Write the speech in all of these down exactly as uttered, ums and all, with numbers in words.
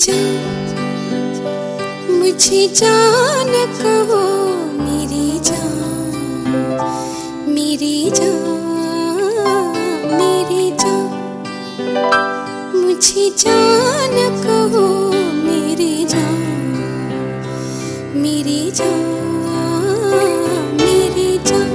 जान, मुझे जान कहो मेरी जान, मेरी जान, मेरी जान, मुझे जान कहो मेरी जान, मेरी जान, मेरी जान।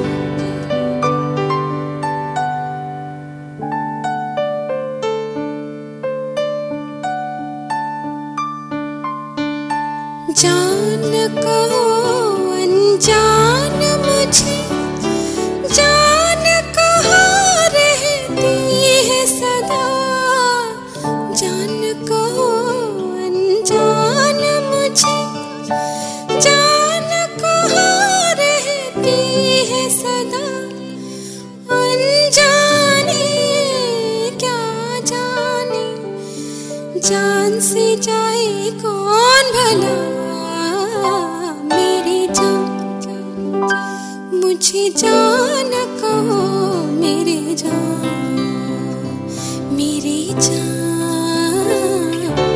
जान कहो अनजान मुझे, जान कहाँ रहती है सदा, जान कहो अनजान मुझे, जान कहाँ रहती है सदा, अनजाने क्या जाने जान से जाए कौन भला, मेरी जान, मुझे जान कहो मेरी जान, मेरी जान।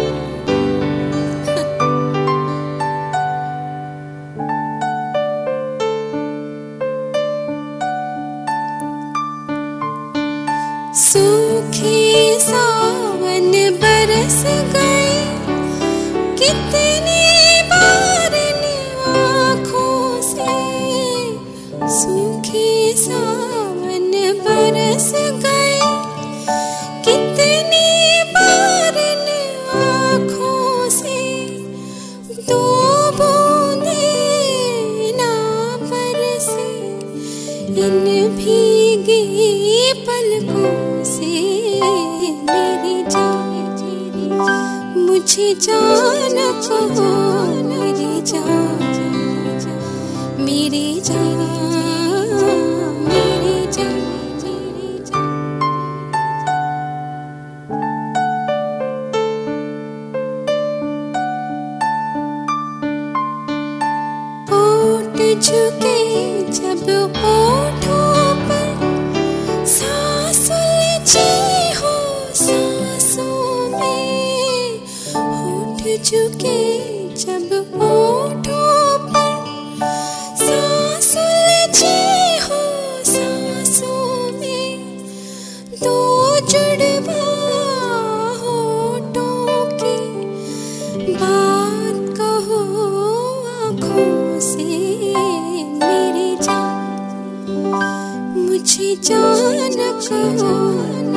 सूखे सावन बरस गए, कितनी बार आँखों से, सूखे सावन बरस गए, कितनी बार आँखों से, दो बूंदे ना बरसे इन भीगी पलकों से, मेरी जान, मुझे जान कहो मेरी जान, मेरी जान, मेरी जान, मेरी जान। होठ झुके जब होठों पर, सांस उलझी हो सांसों में, होठ झुके जब होठों पर, सांस उलझी हो सांसों में, दो जुड़वा होठों की बात कहो आँखों से, मेरी जान, मुझे जान कहो